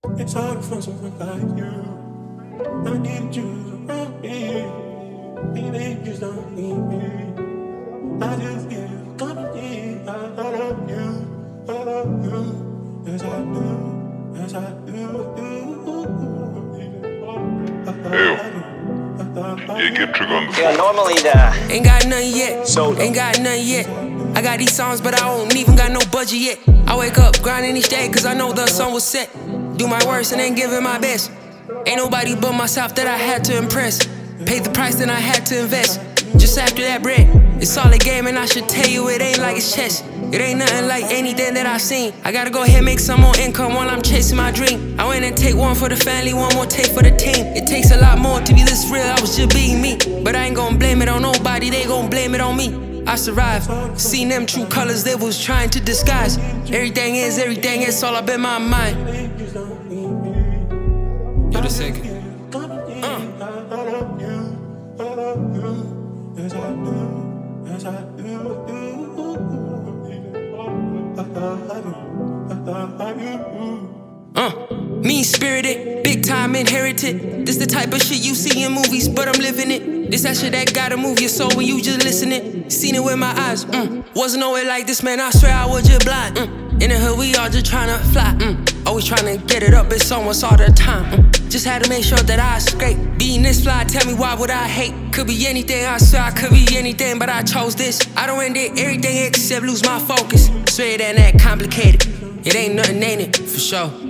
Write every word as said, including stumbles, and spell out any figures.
It's hard to find someone like you. I need you around me. Baby, just don't need me. I just give you company. I, I love you. I love you. Yes, I do. Yes, I do. Yeah, get trigger on the Yeah, normally the Ain't got nothing yet, So ain't got nothing yet. I got these songs, but I don't even got no budget yet. I wake up grinding each day, cause I know the sun was set. Do my worst and then give it my best. Ain't nobody but myself that I had to impress. Paid the price, then I had to invest. Just after that bread, it's all a game, and I should tell you it ain't like it's chess. It ain't nothing like anything that I've seen. I gotta go ahead and make some more income while I'm chasing my dream. I went and take one for the family, one more take for the team. It takes a lot more to be this real, I was just being me. But I ain't gonna blame it on nobody, they gon' blame it on me. I survived, seen them true colors they was trying to disguise. Everything is, everything is all up in my mind. Yo, the second. Uh. Yes, I do. Yes, I do. Uh, mean-spirited, big-time inherited. This the type of shit you see in movies, but I'm living it. This that shit that gotta move your soul when you just listening. Seen it with my eyes, mm. Wasn't nowhere like this, man, I swear I was just blind, mm. In the hood, we all just tryna fly, mm. Always tryna get it up, it's almost all the time, mm. Just had to make sure that I scrape. Being this fly, tell me why would I hate? Could be anything, I swear I could be anything, but I chose this. I don't end it everything except lose my focus. Swear it ain't that complicated. It ain't nothing, ain't it? For sure.